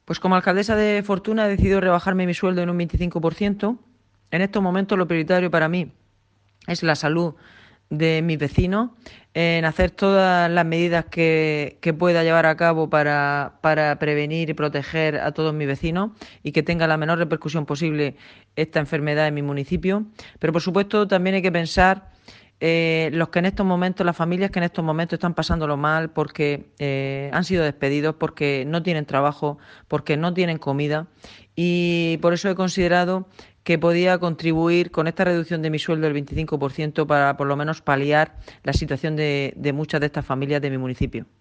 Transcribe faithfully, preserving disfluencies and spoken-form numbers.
Pues como alcaldesa de Fortuna he decidido rebajarme mi sueldo en un veinticinco por ciento. En estos momentos lo prioritario para mí es la salud de mis vecinos, en hacer todas las medidas que, que pueda llevar a cabo para, para prevenir y proteger a todos mis vecinos y que tenga la menor repercusión posible esta enfermedad en mi municipio. Pero por supuesto también hay que pensar eh, los que en estos momentos, las familias que en estos momentos están pasándolo mal porque eh, han sido despedidos, porque no tienen trabajo, porque no tienen comida, y por eso he considerado que podía contribuir con esta reducción de mi sueldo del veinticinco por ciento para por lo menos paliar la situación de, de muchas de estas familias de mi municipio.